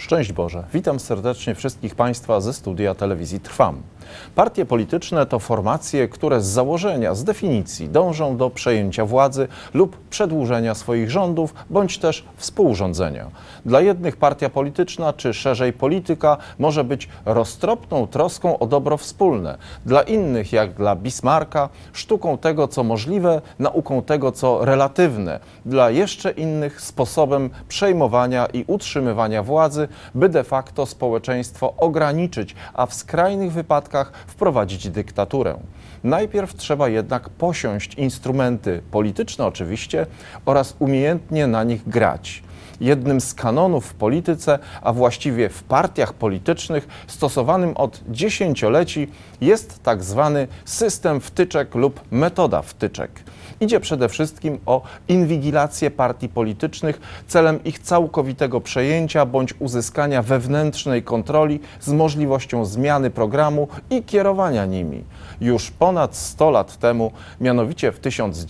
Szczęść Boże. Witam serdecznie wszystkich Państwa ze studia telewizji Trwam. Partie polityczne to formacje, które z założenia, z definicji dążą do przejęcia władzy lub przedłużenia swoich rządów, bądź też współrządzenia. Dla jednych partia polityczna, czy szerzej polityka, może być roztropną troską o dobro wspólne. Dla innych, jak dla Bismarcka, sztuką tego, co możliwe, nauką tego, co relatywne. Dla jeszcze innych sposobem przejmowania i utrzymywania władzy, by de facto społeczeństwo ograniczyć, a w skrajnych wypadkach wprowadzić dyktaturę. Najpierw trzeba jednak posiąść instrumenty polityczne oczywiście oraz umiejętnie na nich grać. Jednym z kanonów w polityce, a właściwie w partiach politycznych, stosowanym od dziesięcioleci jest tak zwany system wtyczek lub metoda wtyczek. Idzie przede wszystkim o inwigilację partii politycznych celem ich całkowitego przejęcia bądź uzyskania wewnętrznej kontroli z możliwością zmiany programu i kierowania nimi. Już ponad 100 lat temu, mianowicie w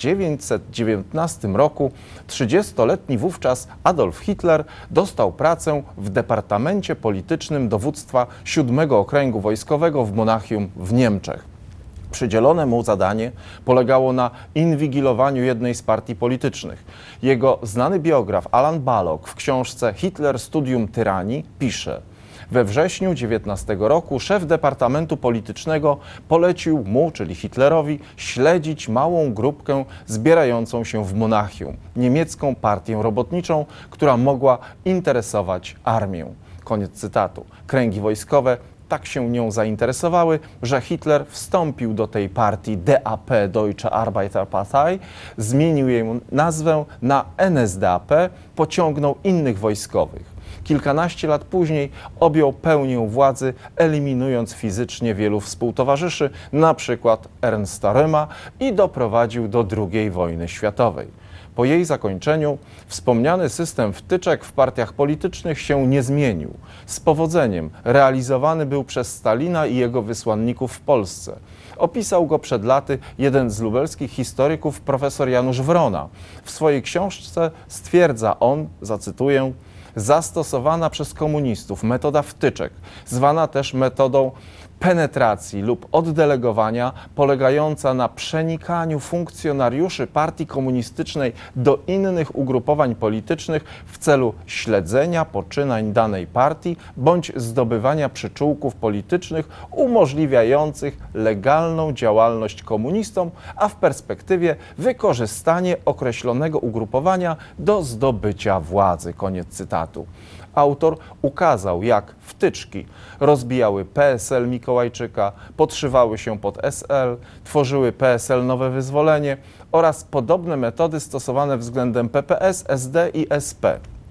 1919 roku, 30-letni wówczas Adolf Hitler dostał pracę w Departamencie Politycznym Dowództwa VII Okręgu Wojskowego w Monachium w Niemczech. Przydzielone mu zadanie polegało na inwigilowaniu jednej z partii politycznych. Jego znany biograf Alan Ballock w książce Hitler Studium Tyranii pisze: we wrześniu 19 roku szef Departamentu Politycznego polecił mu, czyli Hitlerowi, śledzić małą grupkę zbierającą się w Monachium, niemiecką partię robotniczą, która mogła interesować armię. Koniec cytatu. Kręgi wojskowe tak się nią zainteresowały, że Hitler wstąpił do tej partii DAP, Deutsche Arbeiterpartei, zmienił jej nazwę na NSDAP, pociągnął innych wojskowych. Kilkanaście lat później objął pełnię władzy, eliminując fizycznie wielu współtowarzyszy, na przykład Ernsta Röhma, i doprowadził do II wojny światowej. Po jej zakończeniu wspomniany system wtyczek w partiach politycznych się nie zmienił. Z powodzeniem realizowany był przez Stalina i jego wysłanników w Polsce. Opisał go przed laty jeden z lubelskich historyków, profesor Janusz Wrona. W swojej książce stwierdza on, zacytuję: zastosowana przez komunistów metoda wtyczek, zwana też metodą penetracji lub oddelegowania, polegająca na przenikaniu funkcjonariuszy partii komunistycznej do innych ugrupowań politycznych w celu śledzenia poczynań danej partii bądź zdobywania przyczółków politycznych umożliwiających legalną działalność komunistom, a w perspektywie wykorzystanie określonego ugrupowania do zdobycia władzy. Koniec cytatu. Autor ukazał, jak wtyczki rozbijały PSL Mikołajczyka, podszywały się pod SL, tworzyły PSL Nowe Wyzwolenie oraz podobne metody stosowane względem PPS, SD i SP.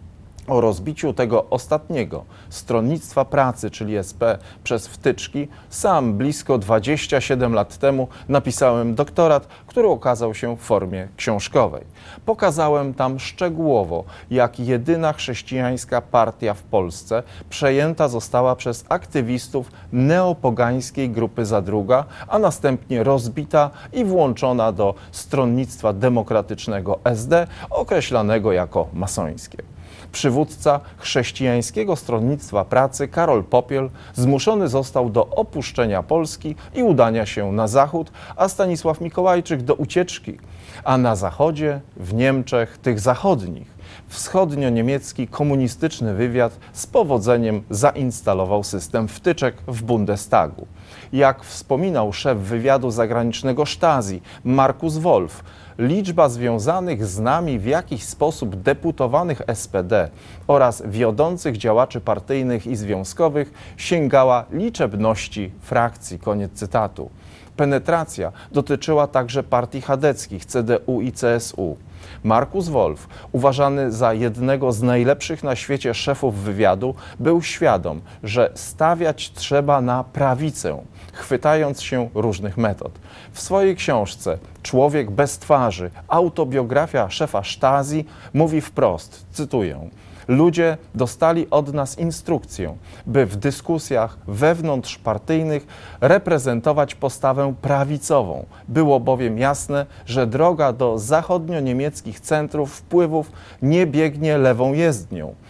O rozbiciu tego ostatniego, Stronnictwa Pracy, czyli SP, przez wtyczki, sam blisko 27 lat temu napisałem doktorat, który okazał się w formie książkowej. Pokazałem tam szczegółowo, jak jedyna chrześcijańska partia w Polsce przejęta została przez aktywistów neopogańskiej grupy Zadruga, a następnie rozbita i włączona do Stronnictwa Demokratycznego SD, określanego jako masońskie. Przywódca chrześcijańskiego Stronnictwa Pracy, Karol Popiel, zmuszony został do opuszczenia Polski i udania się na zachód, a Stanisław Mikołajczyk do ucieczki. A na zachodzie, w Niemczech, tych zachodnich, wschodnio-niemiecki komunistyczny wywiad z powodzeniem zainstalował system wtyczek w Bundestagu. Jak wspominał szef wywiadu zagranicznego Stasi, Markus Wolf, liczba związanych z nami w jakiś sposób deputowanych SPD oraz wiodących działaczy partyjnych i związkowych sięgała liczebności frakcji. Koniec cytatu. Penetracja dotyczyła także partii chadeckich CDU i CSU. Markus Wolf, uważany za jednego z najlepszych na świecie szefów wywiadu, był świadom, że stawiać trzeba na prawicę, chwytając się różnych metod. W swojej książce Człowiek bez twarzy, autobiografia szefa Stasi mówi wprost, cytuję: ludzie dostali od nas instrukcję, by w dyskusjach wewnątrzpartyjnych reprezentować postawę prawicową. Było bowiem jasne, że droga do zachodnio-niemieckich centrów wpływów nie biegnie lewą jezdnią.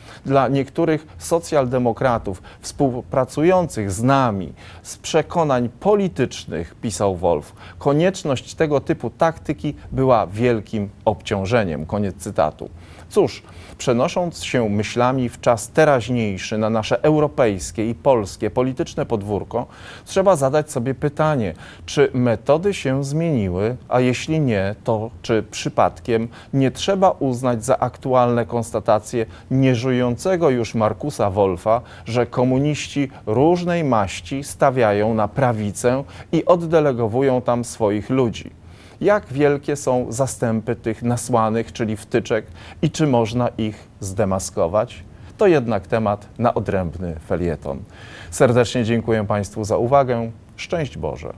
Dla niektórych socjaldemokratów współpracujących z nami z przekonań politycznych, pisał Wolf, konieczność tego typu taktyki była wielkim obciążeniem. Koniec cytatu. Cóż, przenosząc się myślami w czas teraźniejszy na nasze europejskie i polskie polityczne podwórko, trzeba zadać sobie pytanie, czy metody się zmieniły, a jeśli nie, to czy przypadkiem nie trzeba uznać za aktualne konstatacje nieżyjącego już Markusa Wolfa, że komuniści różnej maści stawiają na prawicę i oddelegowują tam swoich ludzi. Jak wielkie są zastępy tych nasłanych, czyli wtyczek i czy można ich zdemaskować? To jednak temat na odrębny felieton. Serdecznie dziękuję Państwu za uwagę. Szczęść Boże.